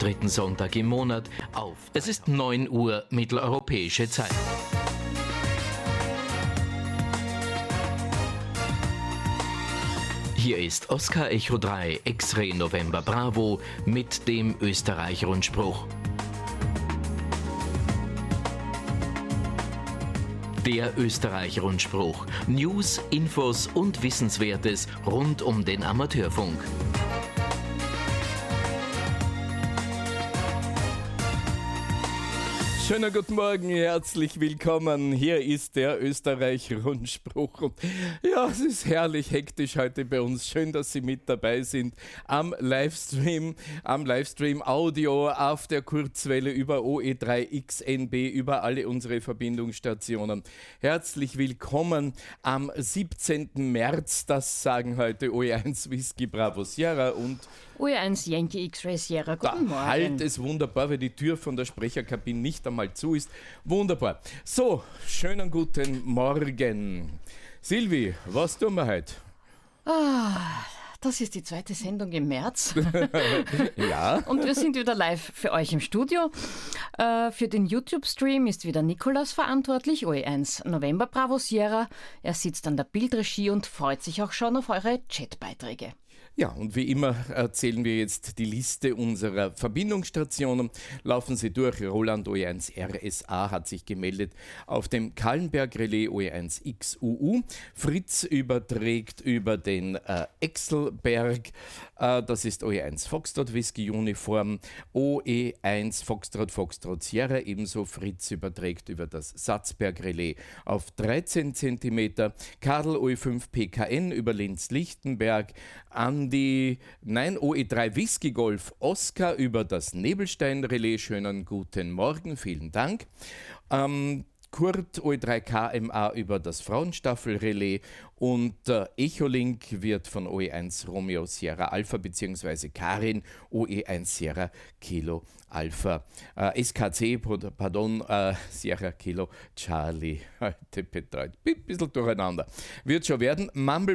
dritten Sonntag im Monat auf. Es ist 9 Uhr mitteleuropäische Zeit. Hier ist Oscar Echo 3 X-Ray November Bravo mit dem Österreich-Rundspruch. Der Österreich-Rundspruch. News, Infos und Wissenswertes rund um den Amateurfunk. Schönen guten Morgen, herzlich willkommen. Hier ist der Österreich-Rundspruch. Und ja, es ist herrlich hektisch heute bei uns. Schön, dass Sie mit dabei sind am Livestream Audio auf der Kurzwelle über OE3 XNB, über alle unsere Verbindungsstationen. Herzlich willkommen am 17. März, das sagen heute OE1 Whisky Bravo Sierra und OE1 Yankee X-Ray Sierra, guten Morgen. Halt es wunderbar, weil die Tür von der Sprecherkabine nicht einmal zu ist. Wunderbar. So, schönen guten Morgen. Silvi, was tun wir heute? Das ist die zweite Sendung im März. Ja. Und wir sind wieder live für euch im Studio. Für den YouTube-Stream ist wieder Nikolaus verantwortlich, OE1 November Bravo Sierra. Er sitzt an der Bildregie und freut sich auch schon auf eure Chatbeiträge. Ja, und wie immer erzählen wir jetzt die Liste unserer Verbindungsstationen. Laufen Sie durch. Roland OE1 RSA hat sich gemeldet auf dem Kahlenberg-Relais OE1 XUU. Fritz überträgt über den Exelberg. Das ist OE1 Foxtrot Whisky Uniform. OE1 Foxtrot Sierra. Ebenso Fritz überträgt über das Satzberg-Relais auf 13 cm. Kadel OE5 PKN über Linz-Lichtenberg. OE3 Whisky Golf Oscar über das Nebelstein-Relais. Schönen guten Morgen, vielen Dank. Kurt OE3 KMA über das Frauenstaffel-Relais und Echolink wird von OE1 Romeo Sierra Alpha bzw. Karin OE1 Sierra Kilo Alpha SKC, Sierra Kilo Charlie. Heute betreut. Ein bisschen durcheinander. Wird schon werden.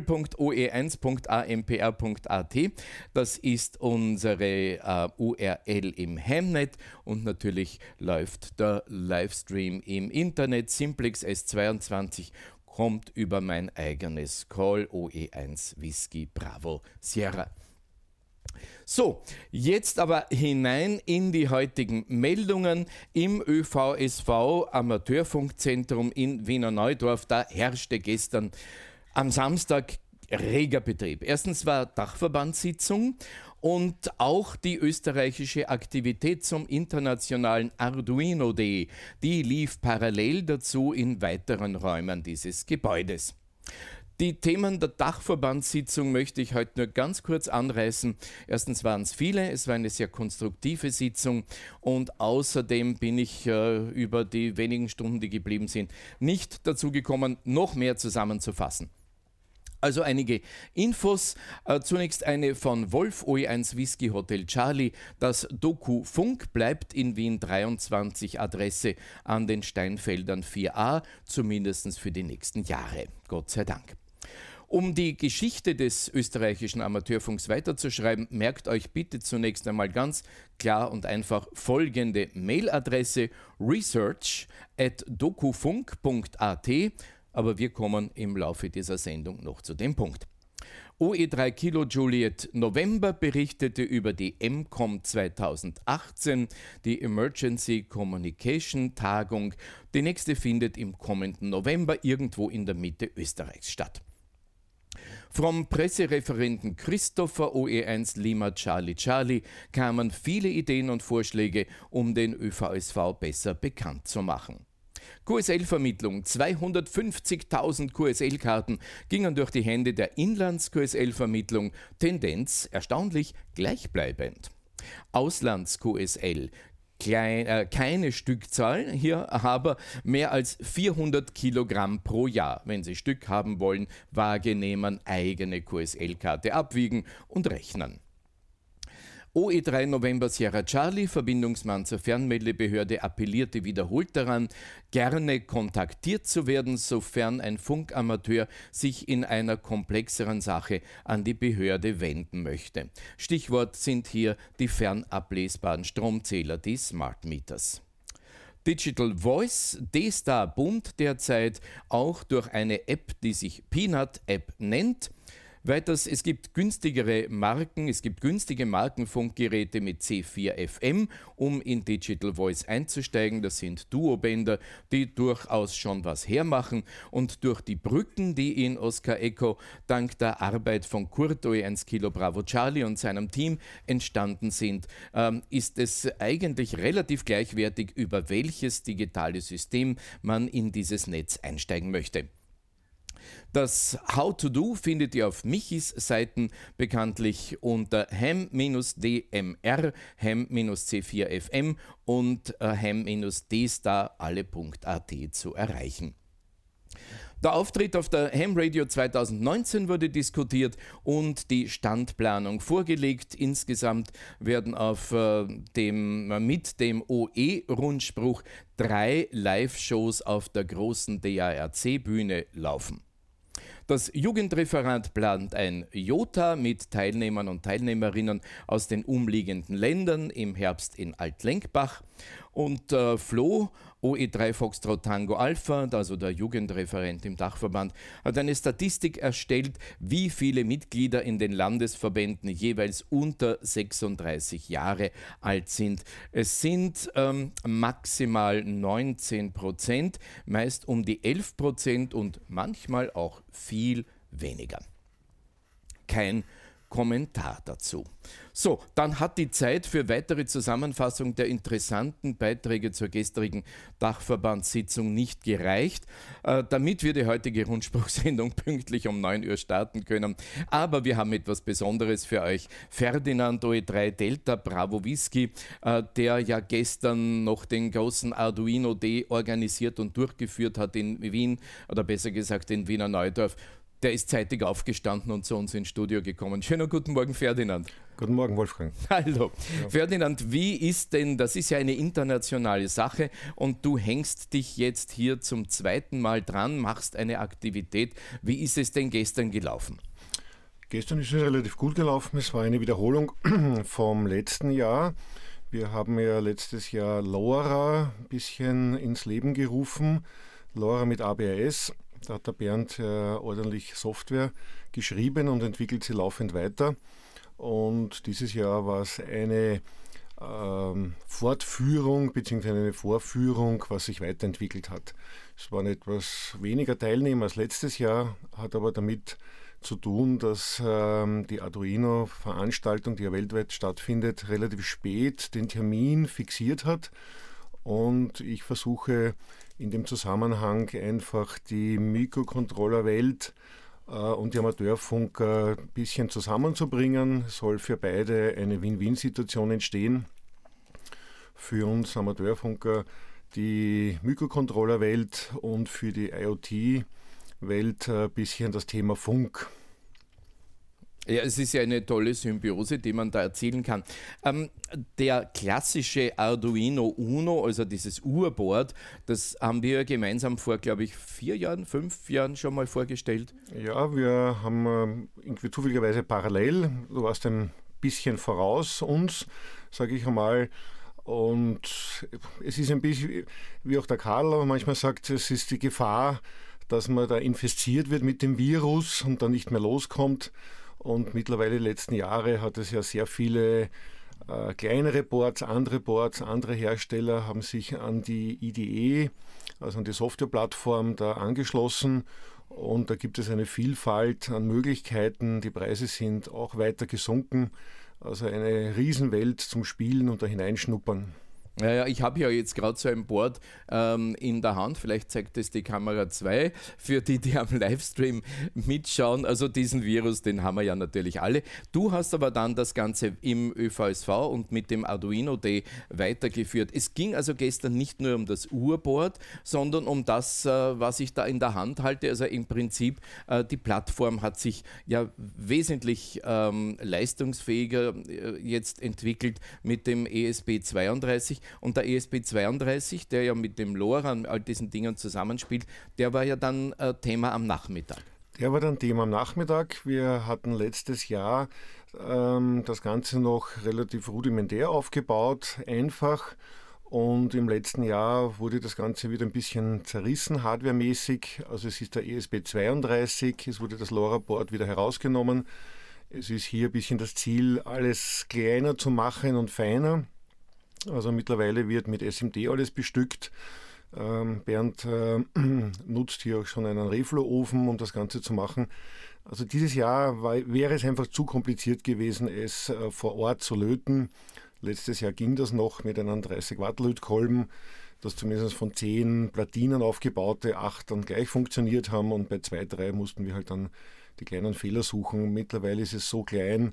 mumble.oe1.ampr.at. Das ist unsere URL im Hemnet und natürlich läuft der Livestream im Internet. Simplex S22 kommt über mein eigenes Call OE1 Whisky Bravo Sierra. So, jetzt aber hinein in die heutigen Meldungen im ÖVSV Amateurfunkzentrum in Wiener Neudorf. Da herrschte gestern am Samstag reger Betrieb. Erstens war Dachverbandssitzung und auch die österreichische Aktivität zum internationalen Arduino Day, die lief parallel dazu in weiteren Räumen dieses Gebäudes. Die Themen der Dachverbandssitzung möchte ich heute nur ganz kurz anreißen. Erstens waren es viele, es war eine sehr konstruktive Sitzung und außerdem bin ich über die wenigen Stunden, die geblieben sind, nicht dazu gekommen, noch mehr zusammenzufassen. Also einige Infos. Zunächst eine von Wolf OE1 Whisky Hotel Charlie. Das Doku Funk bleibt in Wien 23 Adresse an den Steinfeldern 4a, zumindest für die nächsten Jahre. Gott sei Dank. Um die Geschichte des österreichischen Amateurfunks weiterzuschreiben, merkt euch bitte zunächst einmal ganz klar und einfach folgende Mailadresse: research@dokufunk.at. Aber wir kommen im Laufe dieser Sendung noch zu dem Punkt. OE3 Kilo Juliet November berichtete über die MCOM 2018, die Emergency Communication Tagung. Die nächste findet im kommenden November irgendwo in der Mitte Österreichs statt. Vom Pressereferenten Christopher OE1 Lima Charlie kamen viele Ideen und Vorschläge, um den ÖVSV besser bekannt zu machen. QSL-Vermittlung. 250.000 QSL-Karten gingen durch die Hände der Inlands-QSL-Vermittlung, Tendenz erstaunlich gleichbleibend. Auslands-QSL. Keine Stückzahl, hier aber mehr als 400 Kilogramm pro Jahr. Wenn Sie Stück haben wollen, Waage nehmen, eigene QSL-Karte abwiegen und rechnen. OE3 November Sierra Charlie, Verbindungsmann zur Fernmeldebehörde, appellierte wiederholt daran, gerne kontaktiert zu werden, sofern ein Funkamateur sich in einer komplexeren Sache an die Behörde wenden möchte. Stichwort sind hier die fernablesbaren Stromzähler, die Smart Meters. Digital Voice, D-Star boomt derzeit auch durch eine App, die sich Peanut App nennt. Weiters, es gibt günstige Markenfunkgeräte mit C4 FM, um in Digital Voice einzusteigen. Das sind Duobänder, die durchaus schon was hermachen. Und durch die Brücken, die in Oscar Echo dank der Arbeit von Kurt OE1 Kilo Bravo Charlie und seinem Team entstanden sind, ist es eigentlich relativ gleichwertig, über welches digitale System man in dieses Netz einsteigen möchte. Das How to Do findet ihr auf Michis Seiten, bekanntlich unter ham-dmr, ham-c4fm und ham-dstar alle.at zu erreichen. Der Auftritt auf der Ham Radio 2019 wurde diskutiert und die Standplanung vorgelegt. Insgesamt werden mit dem OE-Rundspruch 3 Live-Shows auf der großen DARC-Bühne laufen. Das Jugendreferat plant ein Jota mit Teilnehmern und Teilnehmerinnen aus den umliegenden Ländern im Herbst in Altlenkbach. Und Flo, OE3 Foxtrot Tango Alpha, also der Jugendreferent im Dachverband, hat eine Statistik erstellt, wie viele Mitglieder in den Landesverbänden jeweils unter 36 Jahre alt sind. Es sind maximal 19%, meist um die 11% und manchmal auch viel weniger. Kein Kommentar dazu. So, dann hat die Zeit für weitere Zusammenfassung der interessanten Beiträge zur gestrigen Dachverbandssitzung nicht gereicht, damit wir die heutige Rundspruchsendung pünktlich um 9 Uhr starten können. Aber wir haben etwas Besonderes für euch. Ferdinand OE3 Delta Bravo Whisky, der ja gestern noch den großen Arduino D organisiert und durchgeführt hat in Wien, oder besser gesagt in Wiener Neudorf, der ist zeitig aufgestanden und zu uns ins Studio gekommen. Schönen guten Morgen, Ferdinand. Guten Morgen, Wolfgang. Hallo. Ja. Ferdinand, wie ist denn, das ist ja eine internationale Sache und du hängst dich jetzt hier zum zweiten Mal dran, machst eine Aktivität. Wie ist es denn gestern gelaufen? Gestern ist es relativ gut gelaufen. Es war eine Wiederholung vom letzten Jahr. Wir haben ja letztes Jahr LoRa ein bisschen ins Leben gerufen. LoRa mit ABAS. Da hat der Bernd ordentlich Software geschrieben und entwickelt sie laufend weiter. Und dieses Jahr war es eine Fortführung bzw. eine Vorführung, was sich weiterentwickelt hat. Es waren etwas weniger Teilnehmer als letztes Jahr, hat aber damit zu tun, dass die Arduino-Veranstaltung, die ja weltweit stattfindet, relativ spät den Termin fixiert hat. Und ich versuche in dem Zusammenhang einfach die Mikrocontroller-Welt und die Amateurfunker ein bisschen zusammenzubringen. Es soll für beide eine Win-Win-Situation entstehen. Für uns Amateurfunker die Mikrocontroller-Welt und für die IoT-Welt ein bisschen das Thema Funk. Ja, es ist ja eine tolle Symbiose, die man da erzielen kann. Der klassische Arduino Uno, also dieses Urboard, das haben wir gemeinsam vor, glaube ich, 5 Jahren schon mal vorgestellt. Ja, wir haben irgendwie zufälligerweise parallel, du warst ein bisschen voraus uns, sage ich einmal. Und es ist ein bisschen, wie auch der Karl aber manchmal sagt, es ist die Gefahr, dass man da infiziert wird mit dem Virus und dann nicht mehr loskommt. Und mittlerweile die letzten Jahre hat es ja sehr viele kleinere Boards, andere Hersteller haben sich an die IDE, also an die Softwareplattform da angeschlossen. Und da gibt es eine Vielfalt an Möglichkeiten. Die Preise sind auch weiter gesunken. Also eine Riesenwelt zum Spielen und da hineinschnuppern. Ja, ich habe ja jetzt gerade so ein Board in der Hand, vielleicht zeigt es die Kamera 2, für die am Livestream mitschauen. Also diesen Virus, den haben wir ja natürlich alle. Du hast aber dann das Ganze im ÖVSV und mit dem Arduino Day weitergeführt. Es ging also gestern nicht nur um das Urboard, sondern um das, was ich da in der Hand halte. Also im Prinzip, die Plattform hat sich ja wesentlich leistungsfähiger jetzt entwickelt mit dem ESP32. Und der ESP32, der ja mit dem LoRa und all diesen Dingen zusammenspielt, der war ja dann Thema am Nachmittag. Der war dann Thema am Nachmittag. Wir hatten letztes Jahr das Ganze noch relativ rudimentär aufgebaut, einfach. Und im letzten Jahr wurde das Ganze wieder ein bisschen zerrissen, hardwaremäßig. Also es ist der ESP32, es wurde das LoRa-Board wieder herausgenommen. Es ist hier ein bisschen das Ziel, alles kleiner zu machen und feiner. Also mittlerweile wird mit SMD alles bestückt. Bernd nutzt hier auch schon einen Reflo-Ofen, um das Ganze zu machen. Also dieses Jahr wäre es einfach zu kompliziert gewesen, es vor Ort zu löten. Letztes Jahr ging das noch mit einem 30 Watt Lötkolben, das zumindest von 10 Platinen aufgebaute 8 dann gleich funktioniert haben, und bei 2, 3 mussten wir halt dann die kleinen Fehler suchen. Mittlerweile ist es so klein,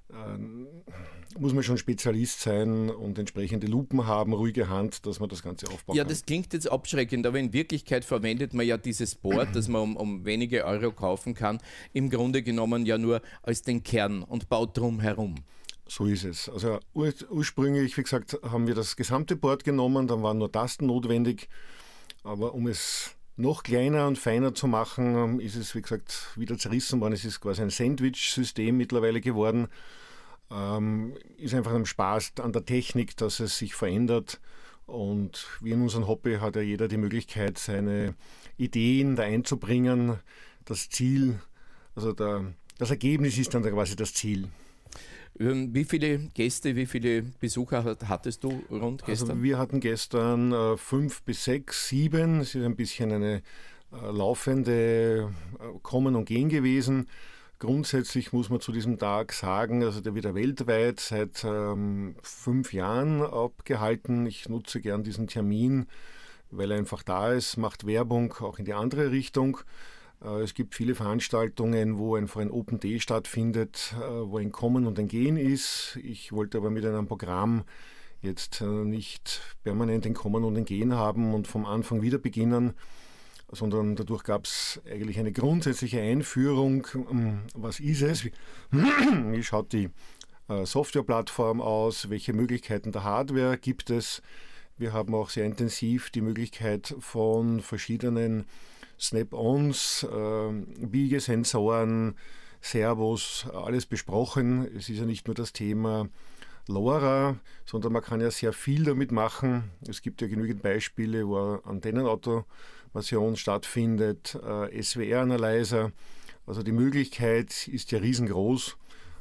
muss man schon Spezialist sein und entsprechende Lupen haben, ruhige Hand, dass man das Ganze aufbauen kann. Ja, das klingt jetzt abschreckend, aber in Wirklichkeit verwendet man ja dieses Board, das man um wenige Euro kaufen kann, im Grunde genommen ja nur als den Kern und baut drum herum. So ist es. Also ursprünglich, wie gesagt, haben wir das gesamte Board genommen, dann waren nur Tasten notwendig, aber um es noch kleiner und feiner zu machen, ist es, wie gesagt, wieder zerrissen worden. Es ist quasi ein Sandwich-System mittlerweile geworden. Ist einfach ein Spaß an der Technik, dass es sich verändert. Und wie in unserem Hobby hat ja jeder die Möglichkeit, seine Ideen da einzubringen. Das Ziel, also das Ergebnis ist dann quasi das Ziel. Wie viele Gäste, wie viele Besucher hattest du rund gestern? Also wir hatten gestern 5 bis 6, 7. Es ist ein bisschen eine laufende Kommen und Gehen gewesen. Grundsätzlich muss man zu diesem Tag sagen, also der wird ja weltweit seit 5 Jahren abgehalten. Ich nutze gern diesen Termin, weil er einfach da ist, macht Werbung auch in die andere Richtung. Es gibt viele Veranstaltungen, wo einfach ein Open Day stattfindet, wo ein Kommen und ein Gehen ist. Ich wollte aber mit einem Programm jetzt nicht permanent ein Kommen und ein Gehen haben und vom Anfang wieder beginnen, sondern dadurch gab es eigentlich eine grundsätzliche Einführung. Was ist es? Wie schaut die Softwareplattform aus? Welche Möglichkeiten der Hardware gibt es? Wir haben auch sehr intensiv die Möglichkeit von verschiedenen Snap-ons, Biegesensoren, Servos, alles besprochen. Es ist ja nicht nur das Thema LoRa, sondern man kann ja sehr viel damit machen. Es gibt ja genügend Beispiele, wo Antennenautomation stattfindet, SWR-Analyzer. Also die Möglichkeit ist ja riesengroß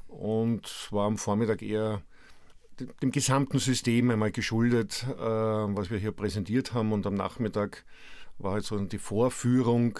und war am Vormittag eher dem gesamten System einmal geschuldet, was wir hier präsentiert haben, und am Nachmittag war halt so die Fortführung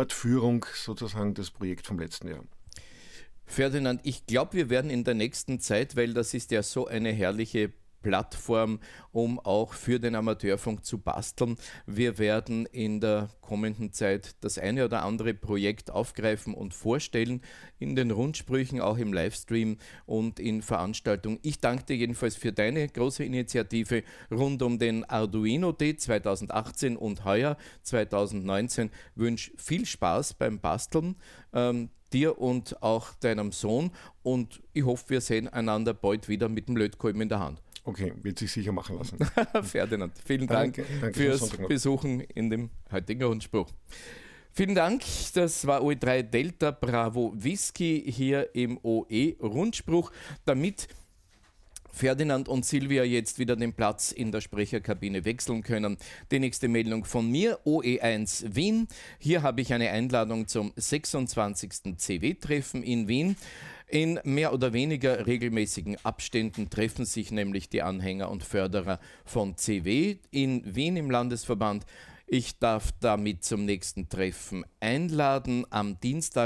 sozusagen des Projekts vom letzten Jahr. Ferdinand, ich glaube, wir werden in der nächsten Zeit, weil das ist ja so eine herrliche Plattform, um auch für den Amateurfunk zu basteln. Wir werden in der kommenden Zeit das eine oder andere Projekt aufgreifen und vorstellen, in den Rundsprüchen, auch im Livestream und in Veranstaltungen. Ich danke dir jedenfalls für deine große Initiative rund um den Arduino Day 2018 und heuer 2019. Wünsche viel Spaß beim Basteln. Dir und auch deinem Sohn, und ich hoffe, wir sehen einander bald wieder mit dem Lötkolben in der Hand. Okay, wird sich sicher machen lassen. Ferdinand, vielen Dank fürs Besuchen in dem heutigen Rundspruch. Vielen Dank, das war OE3 Delta Bravo Whisky hier im OE-Rundspruch. Damit Ferdinand und Silvia jetzt wieder den Platz in der Sprecherkabine wechseln können. Die nächste Meldung von mir, OE1 Wien. Hier habe ich eine Einladung zum 26. CW-Treffen in Wien. In mehr oder weniger regelmäßigen Abständen treffen sich nämlich die Anhänger und Förderer von CW in Wien im Landesverband. Ich darf damit zum nächsten Treffen einladen am Dienstag,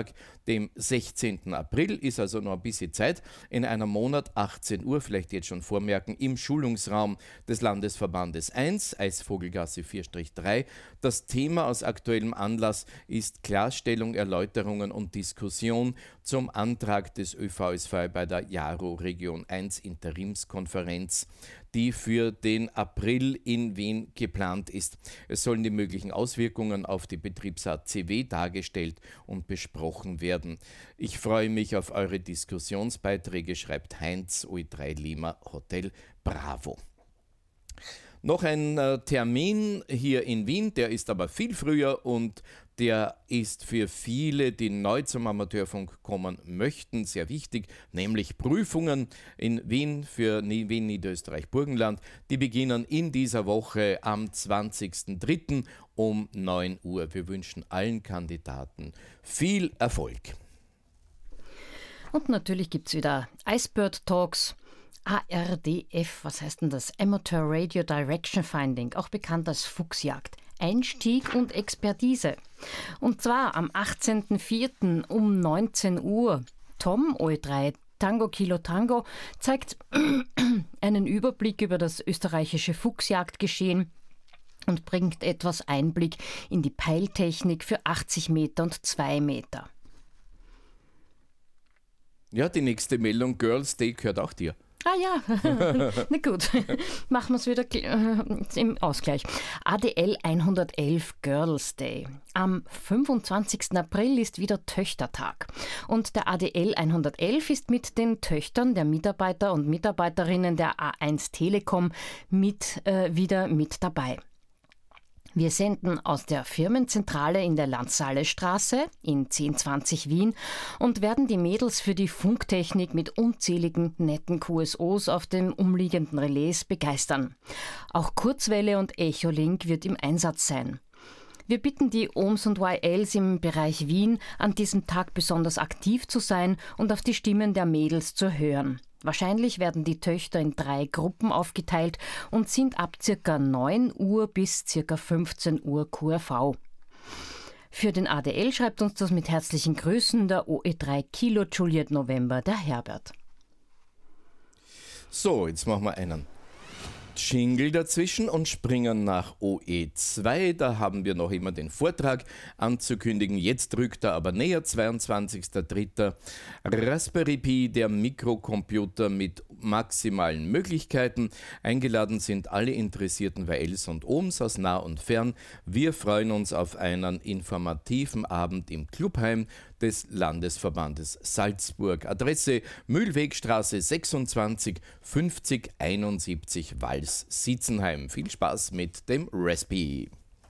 dem 16. April. Ist also noch ein bisschen Zeit. In einem Monat, 18 Uhr, vielleicht jetzt schon vormerken, im Schulungsraum des Landesverbandes 1, Eisvogelgasse 4-3. Das Thema aus aktuellem Anlass ist Klarstellung, Erläuterungen und Diskussion zum Antrag des ÖVSV bei der JARO Region 1 Interimskonferenz, die für den April in Wien geplant ist. Es sollen die möglichen Auswirkungen auf die Betriebsart CW dargestellt und besprochen werden. Ich freue mich auf eure Diskussionsbeiträge, schreibt Heinz, OE3 Lima Hotel Bravo. Noch ein Termin hier in Wien, der ist aber viel früher und der ist für viele, die neu zum Amateurfunk kommen möchten, sehr wichtig, nämlich Prüfungen in Wien für Wien, Niederösterreich, Burgenland. Die beginnen in dieser Woche am 20.03. um 9 Uhr. Wir wünschen allen Kandidaten viel Erfolg. Und natürlich gibt es wieder Icebird Talks. ARDF, was heißt denn das? Amateur Radio Direction Finding, auch bekannt als Fuchsjagd. Einstieg und Expertise. Und zwar am 18.04. um 19 Uhr. Tom, OE3 Tango Kilo Tango, zeigt einen Überblick über das österreichische Fuchsjagdgeschehen und bringt etwas Einblick in die Peiltechnik für 80 Meter und 2 Meter. Ja, die nächste Meldung, Girls Day, gehört auch dir. Ah ja, na gut, machen wir es wieder im Ausgleich. ADL 111 Girls Day. Am 25. April ist wieder Töchtertag. Und der ADL 111 ist mit den Töchtern der Mitarbeiter und Mitarbeiterinnen der A1 Telekom wieder mit dabei. Wir senden aus der Firmenzentrale in der Landsallestraße in 1020 Wien und werden die Mädels für die Funktechnik mit unzähligen netten QSOs auf den umliegenden Relais begeistern. Auch Kurzwelle und Echolink wird im Einsatz sein. Wir bitten die Ohms und YLs im Bereich Wien, an diesem Tag besonders aktiv zu sein und auf die Stimmen der Mädels zu hören. Wahrscheinlich werden die Töchter in 3 Gruppen aufgeteilt und sind ab ca. 9 Uhr bis ca. 15 Uhr QRV. Für den ADL schreibt uns das mit herzlichen Grüßen der OE3 Kilo Juliet November, der Herbert. So, jetzt machen wir einen Jingle dazwischen und springen nach OE2. Da haben wir noch immer den Vortrag anzukündigen. Jetzt rückt er aber näher, 22.03. Raspberry Pi, der Mikrocomputer mit maximalen Möglichkeiten. Eingeladen sind alle interessierten YLs und Ohms aus nah und fern. Wir freuen uns auf einen informativen Abend im Clubheim des Landesverbandes Salzburg. Adresse Mühlwegstraße 26 50 71 Wals-Sitzenheim. Viel Spaß mit dem Raspi.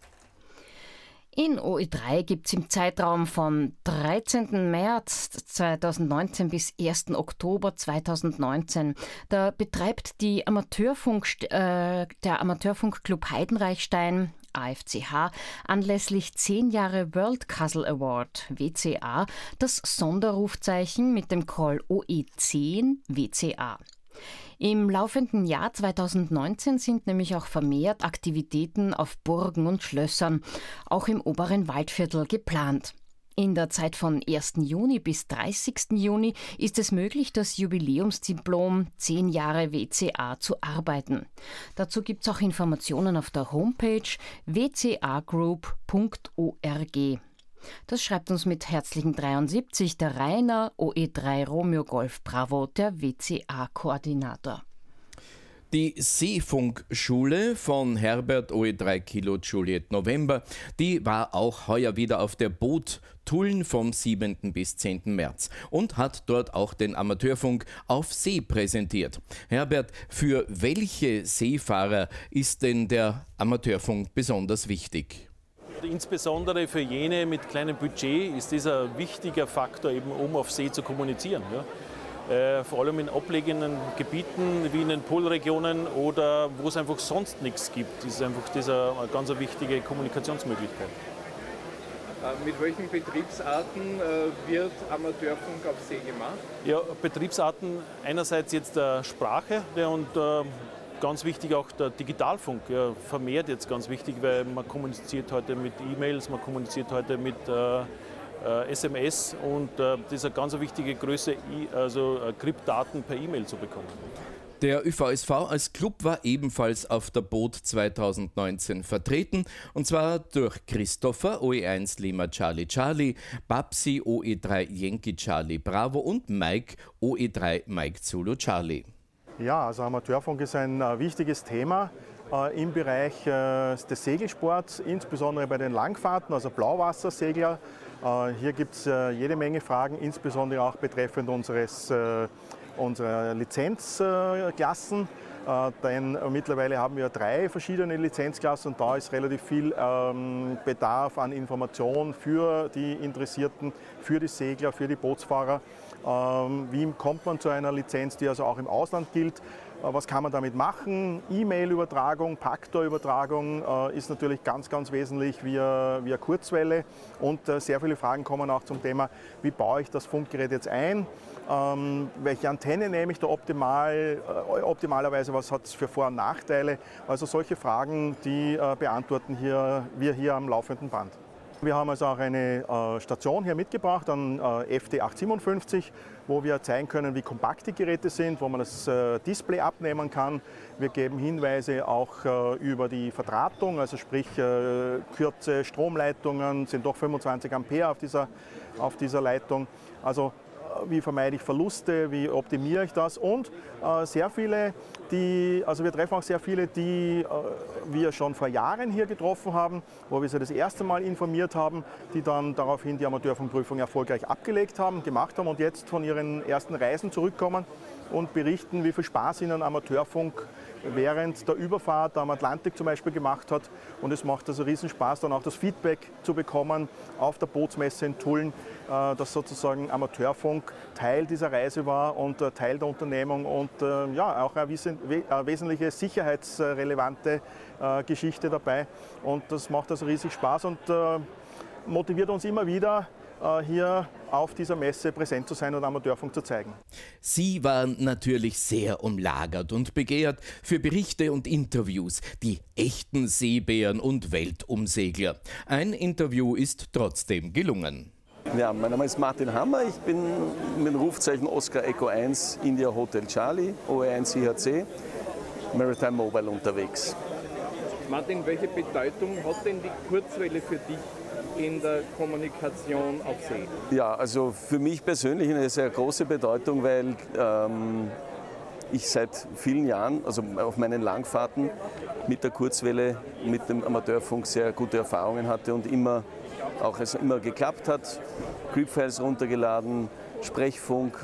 In OE3 gibt es im Zeitraum von 13. März 2019 bis 1. Oktober 2019, da betreibt der Amateurfunkclub Heidenreichstein AFCH anlässlich 10 Jahre World Cuzzle Award WCA das Sonderrufzeichen mit dem Call OE10 WCA. Im laufenden Jahr 2019 sind nämlich auch vermehrt Aktivitäten auf Burgen und Schlössern, auch im oberen Waldviertel, geplant. In der Zeit von 1. Juni bis 30. Juni ist es möglich, das Jubiläumsdiplom 10 Jahre WCA zu arbeiten. Dazu gibt es auch Informationen auf der Homepage wcagroup.org. Das schreibt uns mit herzlichen 73 der Rainer, OE3 Romeo Golf Bravo, der WCA-Koordinator. Die Seefunkschule von Herbert, OE3 Kilo Juliet November, die war auch heuer wieder auf der Boot Tulln vom 7. bis 10. März und hat dort auch den Amateurfunk auf See präsentiert. Herbert, für welche Seefahrer ist denn der Amateurfunk besonders wichtig? Insbesondere für jene mit kleinem Budget ist dieser wichtiger Faktor, eben um auf See zu kommunizieren. Ja. Vor allem in abgelegenen Gebieten wie in den Polregionen oder wo es einfach sonst nichts gibt, ist einfach diese eine ganz wichtige Kommunikationsmöglichkeit. Mit welchen Betriebsarten wird Amateurfunk auf See gemacht? Ja, Betriebsarten einerseits jetzt der Sprache und ganz wichtig auch der Digitalfunk, ja, vermehrt jetzt ganz wichtig, weil man kommuniziert heute mit E-Mails, man kommuniziert heute mit SMS und diese ganz wichtige Größe, also Kryptdaten per E-Mail zu bekommen. Der ÖVSV als Club war ebenfalls auf der Boot 2019 vertreten, und zwar durch Christopher OE1 Lima Charlie Charlie, Babsi OE3 Yankee Charlie Bravo und Mike OE3 Mike Zulu Charlie. Ja, also Amateurfunk ist ein wichtiges Thema im Bereich des Segelsports, insbesondere bei den Langfahrten, also Blauwassersegler. Hier gibt es jede Menge Fragen, insbesondere auch betreffend unserer Lizenzklassen. Denn mittlerweile haben wir 3 verschiedene Lizenzklassen und da ist relativ viel Bedarf an Information für die Interessierten, für die Segler, für die Bootsfahrer. Wie kommt man zu einer Lizenz, die also auch im Ausland gilt? Was kann man damit machen? E-Mail-Übertragung, Paktor-Übertragung ist natürlich ganz, ganz wesentlich via Kurzwelle. Und sehr viele Fragen kommen auch zum Thema, wie baue ich das Funkgerät jetzt ein? Welche Antenne nehme ich da optimalerweise? Was hat es für Vor- und Nachteile? Also solche Fragen, die beantworten wir hier am laufenden Band. Wir haben also auch eine Station hier mitgebracht, an FT857, wo wir zeigen können, wie kompakt die Geräte sind, wo man das Display abnehmen kann. Wir geben Hinweise auch über die Verdrahtung, also sprich kurze Stromleitungen, sind doch 25 Ampere auf dieser Leitung. Also wie vermeide ich Verluste, wie optimiere ich das und wir treffen auch sehr viele, die wir schon vor Jahren hier getroffen haben, wo wir sie das erste Mal informiert haben, die dann daraufhin die Amateurfunkprüfung erfolgreich abgelegt haben, gemacht haben und jetzt von ihren ersten Reisen zurückkommen und berichten, wie viel Spaß ihnen Amateurfunk während der Überfahrt am Atlantik zum Beispiel gemacht hat. Und es macht also riesen Spaß, dann auch das Feedback zu bekommen auf der Bootsmesse in Tulln, dass sozusagen Amateurfunk Teil dieser Reise war und Teil der Unternehmung und auch eine wesentliche sicherheitsrelevante Geschichte dabei. Und das macht also riesig Spaß und motiviert uns immer wieder, hier auf dieser Messe präsent zu sein und Amateurfunk zu zeigen. Sie waren natürlich sehr umlagert und begehrt für Berichte und Interviews, die echten Seebären und Weltumsegler. Ein Interview ist trotzdem gelungen. Ja, mein Name ist Martin Hammer, ich bin mit dem Rufzeichen Oscar Echo 1 India Hotel Charlie, OE1 IHC, Maritime Mobile unterwegs. Martin, welche Bedeutung hat denn die Kurzwelle für dich in der Kommunikation auf See? Ja, also für mich persönlich eine sehr große Bedeutung, weil ich seit vielen Jahren, also auf meinen Langfahrten mit der Kurzwelle, mit dem Amateurfunk sehr gute Erfahrungen hatte und immer geklappt hat. Creep-Files runtergeladen, Sprechfunk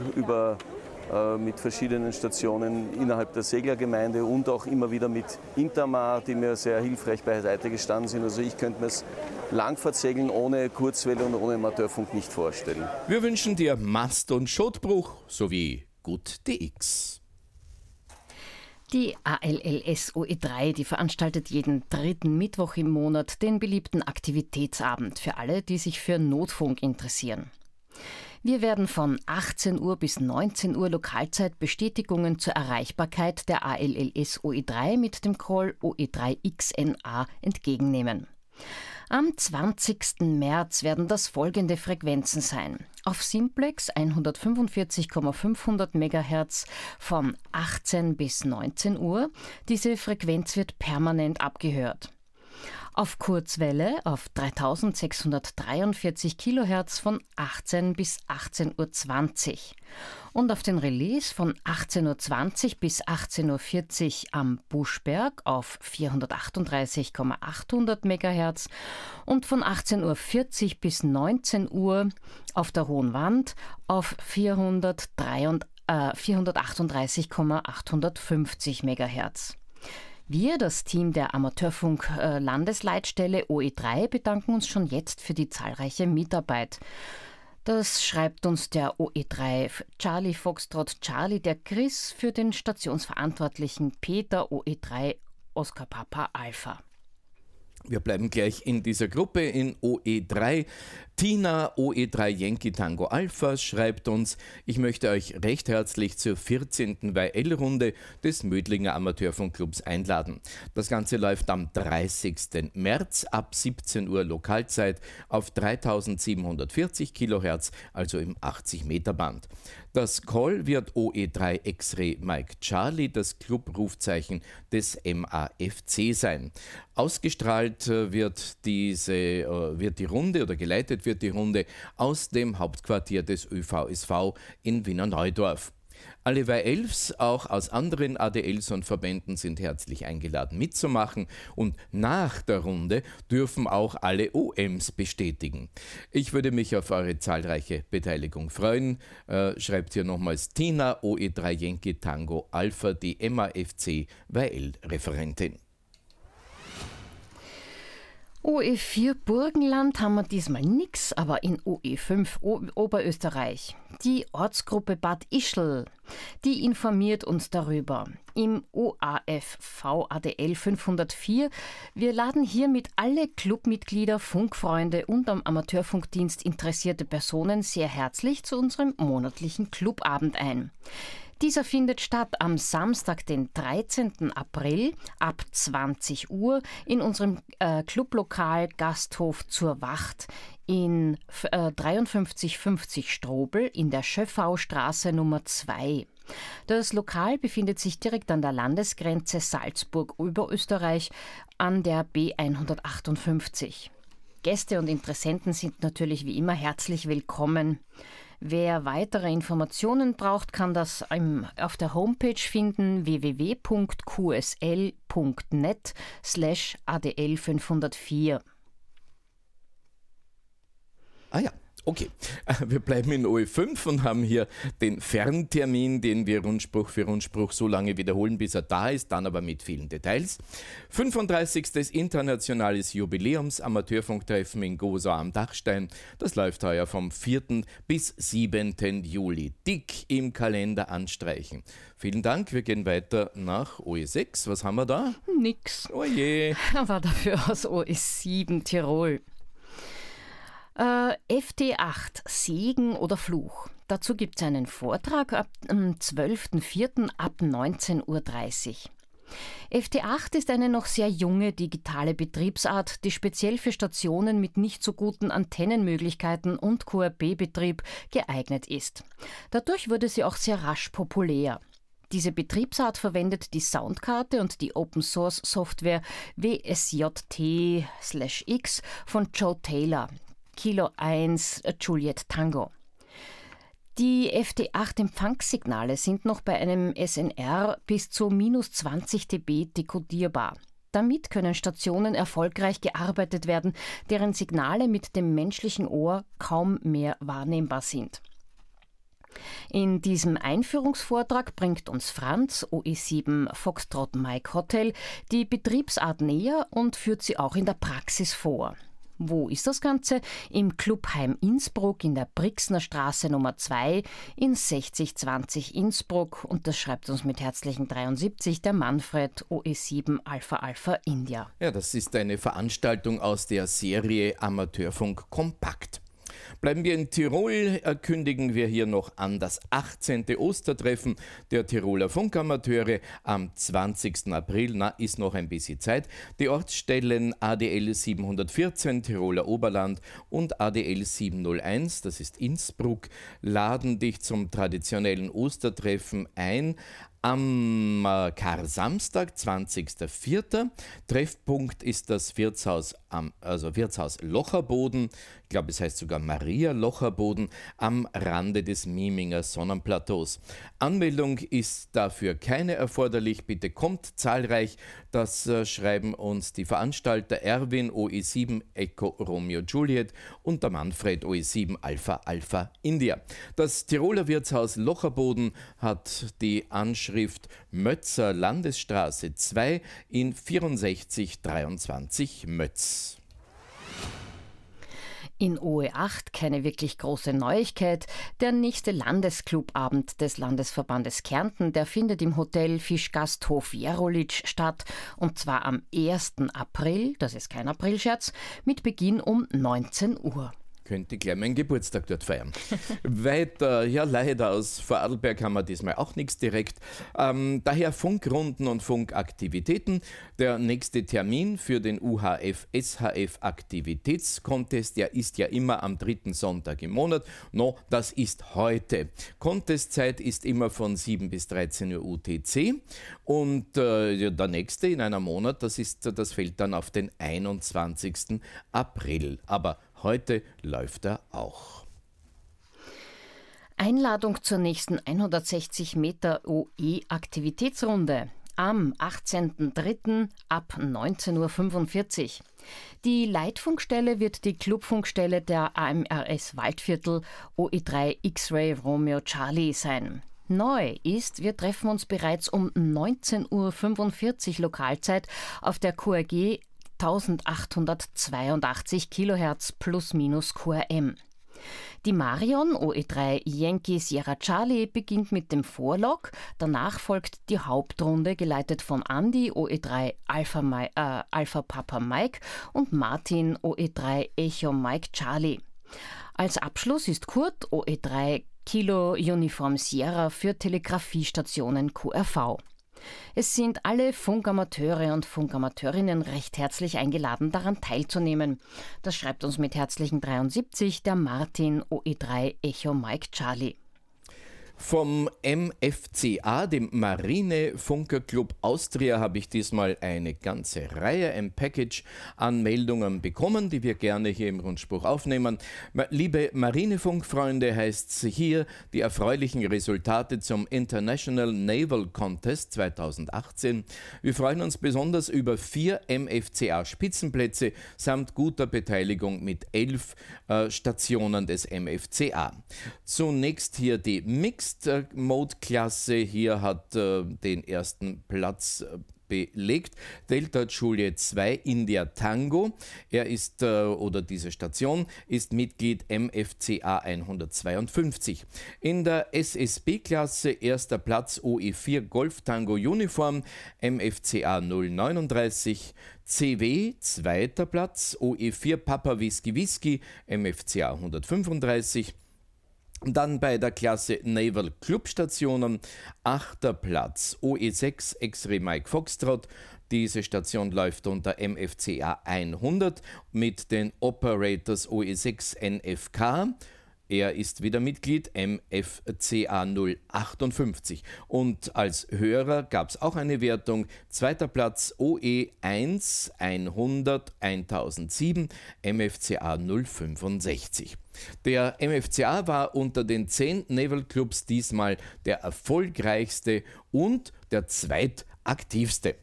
mit verschiedenen Stationen innerhalb der Seglergemeinde und auch immer wieder mit Intermar, die mir sehr hilfreich beiseite gestanden sind. Also ich könnte mir das Langfahrtsegeln ohne Kurzwelle und ohne Amateurfunk nicht vorstellen. Wir wünschen dir Mast- und Schotbruch sowie gut DX. Die ALLS OE3, die veranstaltet jeden 3. Mittwoch im Monat den beliebten Aktivitätsabend für alle, die sich für Notfunk interessieren. Wir werden von 18 Uhr bis 19 Uhr Lokalzeit Bestätigungen zur Erreichbarkeit der ALLS OE3 mit dem Call OE3XNA entgegennehmen. Am 20. März werden das folgende Frequenzen sein. Auf Simplex 145,500 MHz von 18 bis 19 Uhr. Diese Frequenz wird permanent abgehört. Auf Kurzwelle auf 3643 kHz von 18 bis 18.20 Uhr. Und auf den Release von 18.20 Uhr bis 18.40 Uhr am Buschberg auf 438,800 MHz und von 18.40 Uhr bis 19 Uhr auf der Hohen Wand auf 438,850 MHz. Wir, das Team der Amateurfunk-Landesleitstelle OE3, bedanken uns schon jetzt für die zahlreiche Mitarbeit. Das schreibt uns der OE3 Charlie Foxtrot Charlie, der Chris für den Stationsverantwortlichen Peter OE3 Oscar Papa Alpha. Wir bleiben gleich in dieser Gruppe in OE3. Tina OE3 Yankee Tango Alpha schreibt uns, ich möchte euch recht herzlich zur 14. YL-Runde des Mödlinger Amateurfunkclubs einladen. Das Ganze läuft am 30. März ab 17 Uhr Lokalzeit auf 3740 kHz, also im 80-Meter-Band. Das Call wird OE3 X-Ray Mike Charlie, das Clubrufzeichen des MAFC sein. Ausgestrahlt wird die Runde oder geleitet wird die Runde aus dem Hauptquartier des ÖVSV in Wiener Neudorf. Alle YLs, auch aus anderen ADLs und Verbänden, sind herzlich eingeladen mitzumachen und nach der Runde dürfen auch alle OMs bestätigen. Ich würde mich auf eure zahlreiche Beteiligung freuen. Schreibt hier nochmals Tina OE3 Yankee Tango Alpha, die MAFC YL-Referentin. OE4 Burgenland haben wir diesmal nix, aber in OE5 Oberösterreich. Die Ortsgruppe Bad Ischl, die informiert uns darüber. Im OAFV ADL 504. Wir laden hiermit alle Clubmitglieder, Funkfreunde und am Amateurfunkdienst interessierte Personen sehr herzlich zu unserem monatlichen Clubabend ein. Dieser findet statt am Samstag, den 13. April ab 20 Uhr in unserem Clublokal Gasthof zur Wacht in 5350 Strobel in der Schöffaustraße Nummer 2. Das Lokal befindet sich direkt an der Landesgrenze Salzburg-Oberösterreich an der B158. Gäste und Interessenten sind natürlich wie immer herzlich willkommen. Wer weitere Informationen braucht, kann das auf der Homepage finden, www.qsl.net/ADL504. Ah ja, okay. Wir bleiben in OE5 und haben hier den Ferntermin, den wir Rundspruch für Rundspruch so lange wiederholen, bis er da ist, dann aber mit vielen Details. 35. Internationales Jubiläums-Amateurfunktreffen in Gosau am Dachstein. Das läuft heuer vom 4. bis 7. Juli. Dick im Kalender anstreichen. Vielen Dank, wir gehen weiter nach OE6. Was haben wir da? Nix. Oh je. Aber dafür aus OE7 Tirol. FT8, Segen oder Fluch. Dazu gibt es einen Vortrag am 12.04. ab 19.30 Uhr. FT8 ist eine noch sehr junge digitale Betriebsart, die speziell für Stationen mit nicht so guten Antennenmöglichkeiten und QRB-Betrieb geeignet ist. Dadurch wurde sie auch sehr rasch populär. Diese Betriebsart verwendet die Soundkarte und die Open-Source-Software WSJT/X von Joe Taylor. Kilo 1 Juliet Tango. Die FT8-Empfangssignale sind noch bei einem SNR bis zu -20 dB dekodierbar. Damit können Stationen erfolgreich gearbeitet werden, deren Signale mit dem menschlichen Ohr kaum mehr wahrnehmbar sind. In diesem Einführungsvortrag bringt uns Franz, OE7 Foxtrot Mike Hotel, die Betriebsart näher und führt sie auch in der Praxis vor. Wo ist das Ganze? Im Clubheim Innsbruck in der Brixner Straße Nummer 2 in 6020 Innsbruck. Und das schreibt uns mit herzlichen 73 der Manfred OE7 Alpha Alpha India. Ja, das ist eine Veranstaltung aus der Serie Amateurfunk Kompakt. Bleiben wir in Tirol, kündigen wir hier noch an das 18. Ostertreffen der Tiroler Funkamateure am 20. April. Ist noch ein bisschen Zeit. Die Ortsstellen ADL 714 Tiroler Oberland und ADL 701, das ist Innsbruck, laden dich zum traditionellen Ostertreffen ein. Am Kar-Samstag, 20.04. Treffpunkt ist das Wirtshaus Locherboden, ich glaube es heißt sogar Maria Locherboden, am Rande des Mieminger Sonnenplateaus. Anmeldung ist dafür keine erforderlich, bitte kommt zahlreich, das schreiben uns die Veranstalter Erwin OE7 Echo Romeo Juliet und der Manfred OE7 Alpha Alpha India. Das Tiroler Wirtshaus Locherboden hat die Anschrift Mötzer Landesstraße 2 in 6423 Mötz. In OE8 keine wirklich große Neuigkeit. Der nächste Landesclubabend des Landesverbandes Kärnten, der findet im Hotel Fischgasthof Jerolitsch statt, und zwar am 1. April, das ist kein Aprilscherz, mit Beginn um 19 Uhr. Könnte gleich meinen Geburtstag dort feiern. Weiter, ja leider, aus Vorarlberg haben wir diesmal auch nichts direkt. Daher Funkrunden und Funkaktivitäten. Der nächste Termin für den UHF-SHF-Aktivitätskontest, der ist ja immer am 3. Sonntag im Monat. No, das ist heute. Contestzeit ist immer von 7 bis 13 Uhr UTC. Und der nächste in einem Monat, das fällt dann auf den 21. April. Aber heute läuft er auch. Einladung zur nächsten 160 Meter OE-Aktivitätsrunde am 18.03. ab 19.45 Uhr. Die Leitfunkstelle wird die Clubfunkstelle der AMRS Waldviertel OE3 X-Ray Romeo Charlie sein. Neu ist, wir treffen uns bereits um 19.45 Uhr Lokalzeit auf der QRG 1882 kHz plus minus QRM. Die Marion OE3 Yankee Sierra Charlie beginnt mit dem Vorlog, danach folgt die Hauptrunde, geleitet von Andy OE3 Alpha Papa Mike und Martin OE3 Echo Mike Charlie. Als Abschluss ist Kurt OE3 Kilo Uniform Sierra für Telegrafiestationen QRV. Es sind alle Funkamateure und Funkamateurinnen recht herzlich eingeladen, daran teilzunehmen. Das schreibt uns mit herzlichen 73 der Martin OE3 Echo Mike Charlie. Vom MFCA, dem Marine Funker Club Austria, habe ich diesmal eine ganze Reihe, ein Package an Meldungen bekommen, die wir gerne hier im Rundspruch aufnehmen. Liebe Marinefunkfreunde, heißt es hier, die erfreulichen Resultate zum International Naval Contest 2018. Wir freuen uns besonders über 4 MFCA-Spitzenplätze samt guter Beteiligung mit 11 Stationen des MFCA. Zunächst hier die Mixed-Mode-Klasse. Hier hat den ersten Platz belegt Delta Juliet 2 India Tango. Er ist, oder diese Station, ist Mitglied MFCA 152. In der SSB-Klasse erster Platz OE4 Golf Tango Uniform MFCA 039. CW, zweiter Platz, OE4 Papa Whisky Whisky, MFCA 135. Dann bei der Klasse Naval Club Stationen, 8. Platz, OE6 X-Ray Mike Foxtrot. Diese Station läuft unter MFCA 100 mit den Operators OE6 NFK. Er ist wieder Mitglied MFCA 058. Und als Hörer gab es auch eine Wertung. 2. Platz OE1 100 1007 MFCA 065. Der MFCA war unter den 10 Naval Clubs diesmal der erfolgreichste und der zweitaktivste.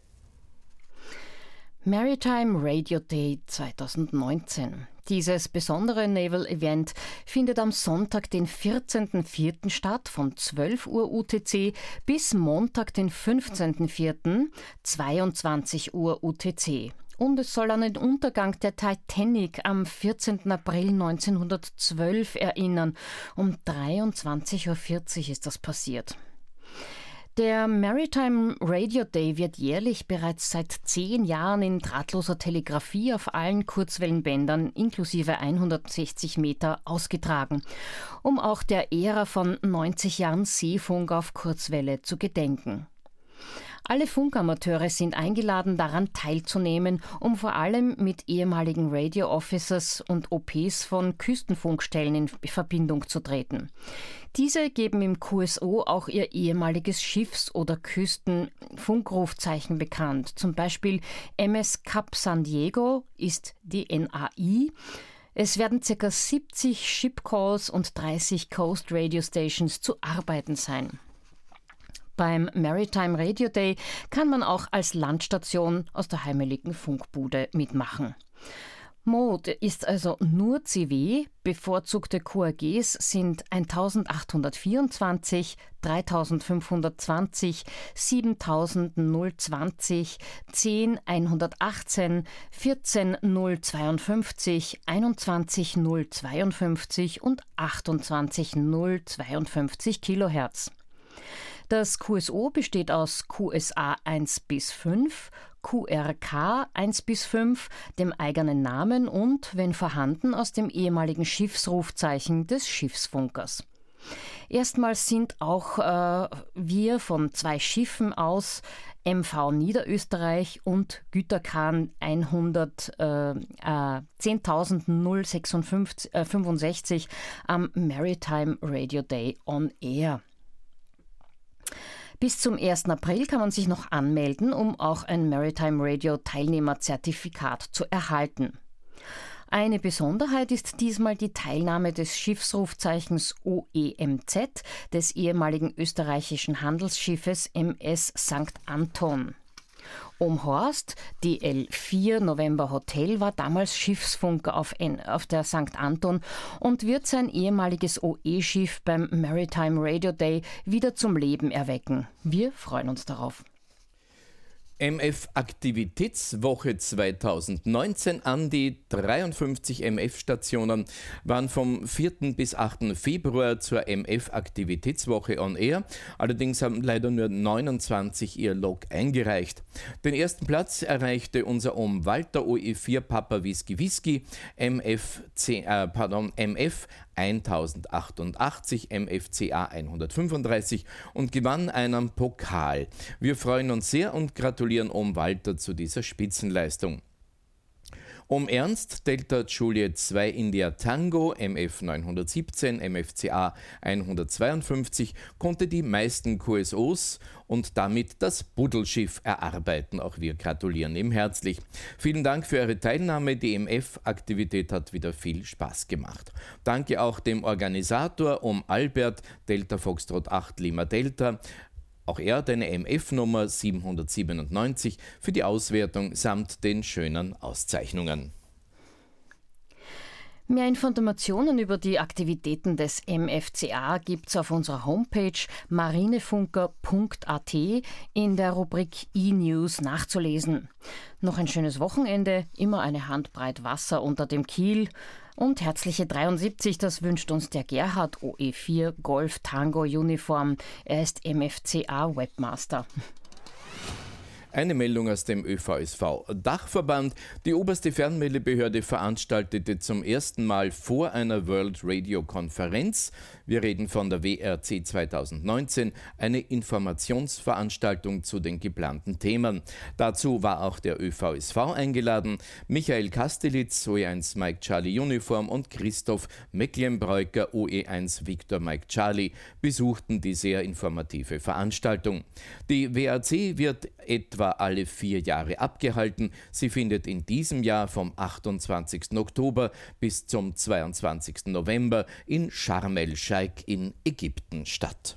Maritime Radio Day 2019. Dieses besondere Naval-Event findet am Sonntag, den 14.04. statt, von 12 Uhr UTC bis Montag, den 15.04., 22 Uhr UTC. Und es soll an den Untergang der Titanic am 14. April 1912 erinnern. Um 23.40 Uhr ist das passiert. Der Maritime Radio Day wird jährlich bereits seit 10 Jahren in drahtloser Telegrafie auf allen Kurzwellenbändern inklusive 160 Meter ausgetragen, um auch der Ära von 90 Jahren Seefunk auf Kurzwelle zu gedenken. Alle Funkamateure sind eingeladen, daran teilzunehmen, um vor allem mit ehemaligen Radio Officers und OPs von Küstenfunkstellen in Verbindung zu treten. Diese geben im QSO auch ihr ehemaliges Schiffs- oder Küstenfunkrufzeichen bekannt. Zum Beispiel MS Cap San Diego ist die NAI. Es werden ca. 70 Shipcalls und 30 Coast Radio Stations zu arbeiten sein. Beim Maritime Radio Day kann man auch als Landstation aus der heimeligen Funkbude mitmachen. Mode ist also nur CW, bevorzugte QRGs sind 1824, 3520, 7020, 10118, 14052, 21052 und 28052 Kilohertz. Das QSO besteht aus QSA 1 bis 5, QRK 1 bis 5, dem eigenen Namen und, wenn vorhanden, aus dem ehemaligen Schiffsrufzeichen des Schiffsfunkers. Erstmals sind auch wir von 2 Schiffen aus, MV Niederösterreich und Güterkahn 10.065 am Maritime Radio Day on Air. Bis zum 1. April kann man sich noch anmelden, um auch ein Maritime Radio Teilnehmerzertifikat zu erhalten. Eine Besonderheit ist diesmal die Teilnahme des Schiffsrufzeichens OEMZ des ehemaligen österreichischen Handelsschiffes MS St. Anton. Omhorst, DL4 November Hotel, war damals Schiffsfunker auf der St. Anton und wird sein ehemaliges OE-Schiff beim Maritime Radio Day wieder zum Leben erwecken. Wir freuen uns darauf. MF Aktivitätswoche 2019 an die 53 MF-Stationen waren vom 4. bis 8. Februar zur MF Aktivitätswoche on Air. Allerdings haben leider nur 29 ihr Log eingereicht. Den ersten Platz erreichte unser Walter OE4 Papa Whisky Whisky MF 1088, MFCA 135 und gewann einen Pokal. Wir freuen uns sehr und gratulieren Walter zu dieser Spitzenleistung. Ernst, Delta Juliet 2 India Tango, MF 917, MFCA 152, konnte die meisten QSOs und damit das Buddelschiff erarbeiten. Auch wir gratulieren ihm herzlich. Vielen Dank für eure Teilnahme. Die MF-Aktivität hat wieder viel Spaß gemacht. Danke auch dem Organisator Albert, Delta Foxtrot 8 Lima Delta. Auch er hat eine MF-Nummer 797 für die Auswertung samt den schönen Auszeichnungen. Mehr Informationen über die Aktivitäten des MFCA gibt's auf unserer Homepage marinefunker.at in der Rubrik E-News nachzulesen. Noch ein schönes Wochenende, immer eine Handbreit Wasser unter dem Kiel. Und herzliche 73, das wünscht uns der Gerhard OE4 Golf Tango Uniform. Er ist MFCA Webmaster. Eine Meldung aus dem ÖVSV-Dachverband. Die oberste Fernmeldebehörde veranstaltete zum ersten Mal vor einer World Radio Konferenz, wir reden von der WRC 2019, eine Informationsveranstaltung zu den geplanten Themen. Dazu war auch der ÖVSV eingeladen. Michael Kastelitz, OE1 Mike Charlie Uniform und Christoph Mecklenbreuker, OE1 Victor Mike Charlie, besuchten die sehr informative Veranstaltung. Die WRC wird etwa alle 4 Jahre abgehalten. Sie findet in diesem Jahr vom 28. Oktober bis zum 22. November in Sharm el-Sheikh in Ägypten statt.